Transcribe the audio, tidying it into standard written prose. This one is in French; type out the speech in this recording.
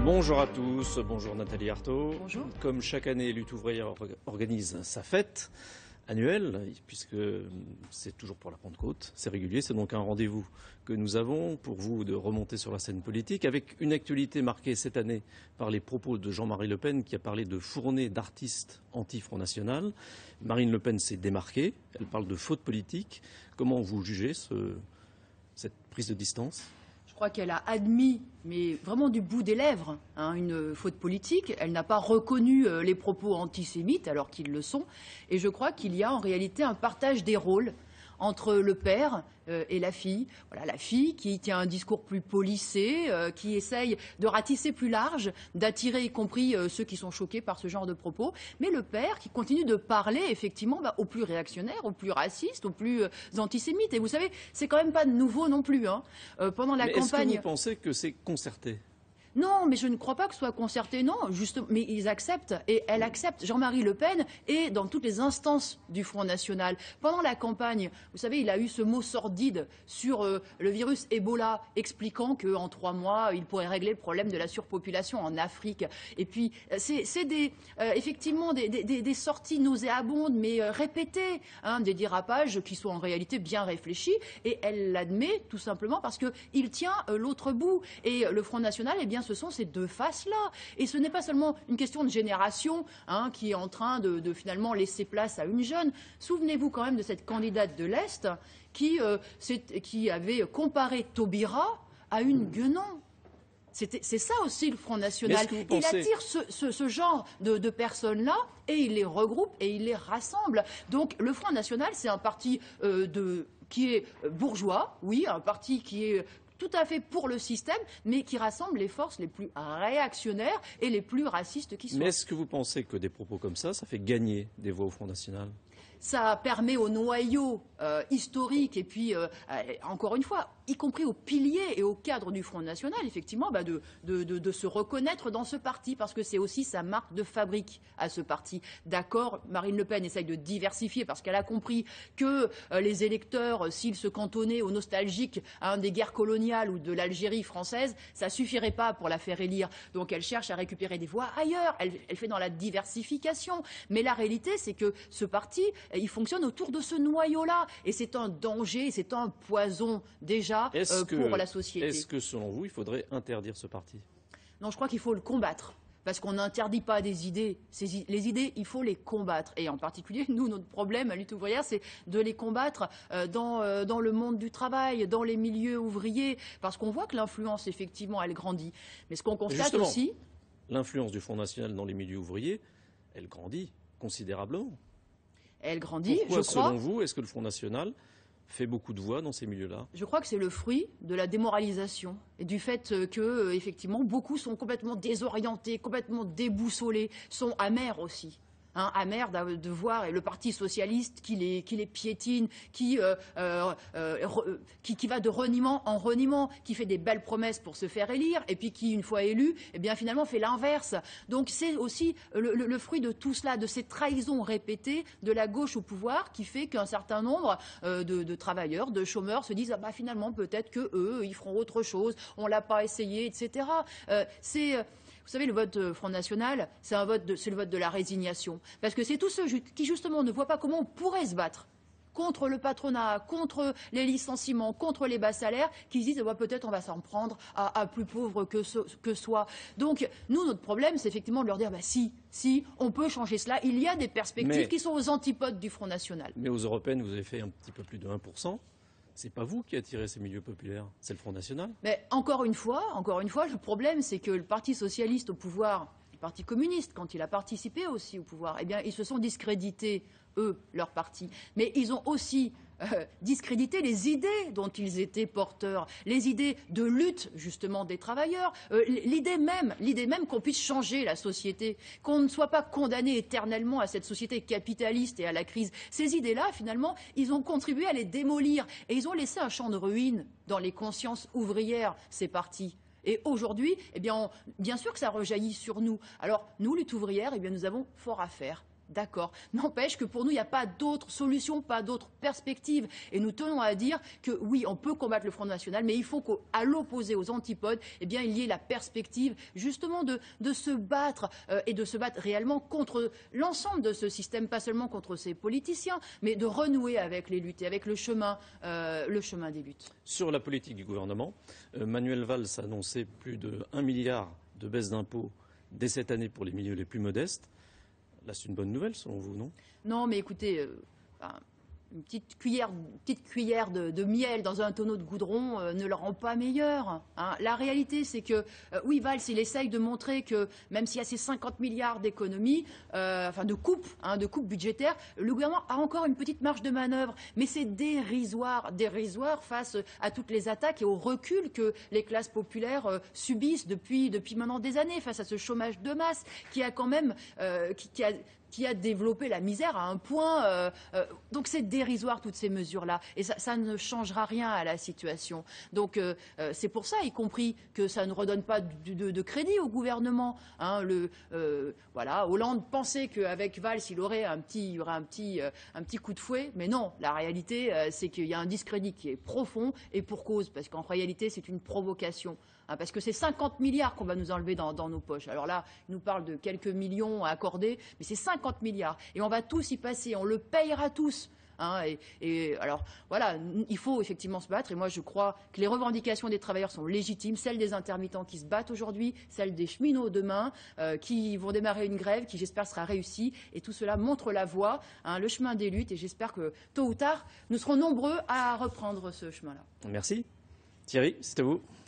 Bonjour à tous, bonjour Nathalie Arthaud. Bonjour. Comme chaque année, Lutte ouvrière organise sa fête annuelle, puisque c'est toujours pour la Pentecôte, c'est régulier, c'est donc un rendez-vous que nous avons pour vous de remonter sur la scène politique, avec une actualité marquée cette année par les propos de Jean-Marie Le Pen qui a parlé de fournée d'artistes anti-Front National. Marine Le Pen s'est démarquée, elle parle de faute politique. Comment vous jugez cette prise de distance ? Je crois qu'elle a admis, mais vraiment du bout des lèvres, une faute politique. Elle n'a pas reconnu les propos antisémites, alors qu'ils le sont. Et je crois qu'il y a en réalité un partage des rôles entre le père et la fille. Voilà, la fille qui tient un discours plus policé, qui essaye de ratisser plus large, d'attirer y compris ceux qui sont choqués par ce genre de propos. Mais le père qui continue de parler effectivement aux plus réactionnaires, aux plus racistes, aux plus antisémites. Et vous savez, c'est quand même pas nouveau non plus. Pendant la campagne. Est-ce que vous pensez que c'est concerté ? Non, mais je ne crois pas que ce soit concerté, non, justement, mais ils acceptent, et elle accepte. Jean-Marie Le Pen est dans toutes les instances du Front National. Pendant la campagne, vous savez, il a eu ce mot sordide sur le virus Ebola, expliquant qu'en 3 mois, il pourrait régler le problème de la surpopulation en Afrique. Et puis, c'est effectivement des sorties nauséabondes, mais répétées, des dérapages qui sont en réalité bien réfléchis, et elle l'admet tout simplement parce qu'il tient l'autre bout. Et le Front National, eh bien, ce sont ces deux faces-là. Et ce n'est pas seulement une question de génération qui est en train de finalement laisser place à une jeune. Souvenez-vous quand même de cette candidate de l'Est qui avait comparé Taubira à une Guenon. C'est ça aussi le Front National. Il attire ce genre de personnes-là et il les regroupe et il les rassemble. Donc le Front National, c'est un parti qui est bourgeois, oui, un parti qui est tout à fait pour le système, mais qui rassemble les forces les plus réactionnaires et les plus racistes qui soient. Mais est-ce que vous pensez que des propos comme ça fait gagner des voix au Front National ? Ça permet au noyau historique et puis, encore une fois, y compris aux piliers et aux cadres du Front National, effectivement, de se reconnaître dans ce parti, parce que c'est aussi sa marque de fabrique à ce parti. D'accord, Marine Le Pen essaye de diversifier parce qu'elle a compris que les électeurs, s'ils se cantonnaient aux nostalgiques des guerres coloniales ou de l'Algérie française, ça suffirait pas pour la faire élire. Donc elle cherche à récupérer des voix ailleurs, elle fait dans la diversification. Mais la réalité, c'est que ce parti, il fonctionne autour de ce noyau-là. Et c'est un danger, c'est un poison déjà pour la société. Est-ce que, selon vous, il faudrait interdire ce parti ? Non, je crois qu'il faut le combattre. Parce qu'on n'interdit pas des idées. Les idées, il faut les combattre. Et en particulier, nous, notre problème à Lutte ouvrière, c'est de les combattre dans le monde du travail, dans les milieux ouvriers. Parce qu'on voit que l'influence, effectivement, elle grandit. Mais ce qu'on constate aussi... L'influence du Front National dans les milieux ouvriers, elle grandit considérablement. Elle grandit, Pourquoi, je crois. Selon vous, est-ce que le Front National fait beaucoup de voix dans ces milieux-là ? Je crois que c'est le fruit de la démoralisation et du fait que, effectivement, beaucoup sont complètement désorientés, complètement déboussolés, sont amers aussi. Amers de voir le Parti socialiste qui les piétine, qui va de reniement en reniement, qui fait des belles promesses pour se faire élire, et puis qui, une fois élu, eh bien finalement fait l'inverse. Donc c'est aussi le fruit de tout cela, de ces trahisons répétées de la gauche au pouvoir, qui fait qu'un certain nombre de travailleurs, de chômeurs se disent finalement peut-être que eux ils feront autre chose, on l'a pas essayé, etc. Vous savez, le vote Front National, c'est le vote de la résignation. Parce que c'est tous ceux qui, justement, ne voient pas comment on pourrait se battre contre le patronat, contre les licenciements, contre les bas salaires, qui se disent peut-être on va s'en prendre à plus pauvres que soi. Donc, nous, notre problème, c'est effectivement de leur dire si, on peut changer cela. Il y a des perspectives qui sont aux antipodes du Front National. Mais aux européennes, vous avez fait un petit peu plus de 1%. C'est pas vous qui attirez ces milieux populaires, c'est le Front National. Mais encore une fois, le problème, c'est que le Parti socialiste au pouvoir, le Parti communiste, quand il a participé aussi au pouvoir, eh bien, ils se sont discrédités, eux, leur parti. Mais ils ont aussi discréditer les idées dont ils étaient porteurs, les idées de lutte justement des travailleurs, l'idée même qu'on puisse changer la société, qu'on ne soit pas condamné éternellement à cette société capitaliste et à la crise. Ces idées-là, finalement, ils ont contribué à les démolir et ils ont laissé un champ de ruines dans les consciences ouvrières, ces partis. Et aujourd'hui, eh bien sûr que ça rejaillit sur nous. Alors, nous, lutte ouvrière, eh bien, nous avons fort à faire d'accord. N'empêche que pour nous, il n'y a pas d'autre solution, pas d'autre perspective. Et nous tenons à dire que oui, on peut combattre le Front National, mais il faut qu'à l'opposé, aux antipodes, eh bien, il y ait la perspective justement de se battre et de se battre réellement contre l'ensemble de ce système, pas seulement contre ces politiciens, mais de renouer avec les luttes et avec le chemin des luttes. Sur la politique du gouvernement, Manuel Valls a annoncé plus de 1 milliard de baisse d'impôts dès cette année pour les milieux les plus modestes. Là, c'est une bonne nouvelle, selon vous, non? Non, mais écoutez, une petite cuillère de miel dans un tonneau de goudron ne le rend pas meilleur. Hein. La réalité, c'est que, oui, Valls, il essaye de montrer que même s'il y a ces 50 milliards d'économies, de coupes budgétaires, le gouvernement a encore une petite marge de manœuvre. Mais c'est dérisoire face à toutes les attaques et au recul que les classes populaires subissent depuis maintenant des années, face à ce chômage de masse qui a quand même... qui a développé la misère à un point. Donc c'est dérisoire toutes ces mesures-là. Et ça ne changera rien à la situation. Donc c'est pour ça, y compris, que ça ne redonne pas de crédit au gouvernement. Hein, voilà, Hollande pensait qu'avec Valls, il y aurait un petit coup de fouet. Mais non, la réalité, c'est qu'il y a un discrédit qui est profond et pour cause. Parce qu'en réalité, c'est une provocation. Parce que c'est 50 milliards qu'on va nous enlever dans nos poches. Alors là, il nous parle de quelques millions à accorder, mais c'est 50 milliards. Et on va tous y passer, on le payera tous. Hein, et alors, voilà, il faut effectivement se battre. Et moi, je crois que les revendications des travailleurs sont légitimes, celles des intermittents qui se battent aujourd'hui, celles des cheminots demain, qui vont démarrer une grève qui, j'espère, sera réussie. Et tout cela montre la voie, le chemin des luttes. Et j'espère que, tôt ou tard, nous serons nombreux à reprendre ce chemin-là. Merci. Thierry, c'est à vous.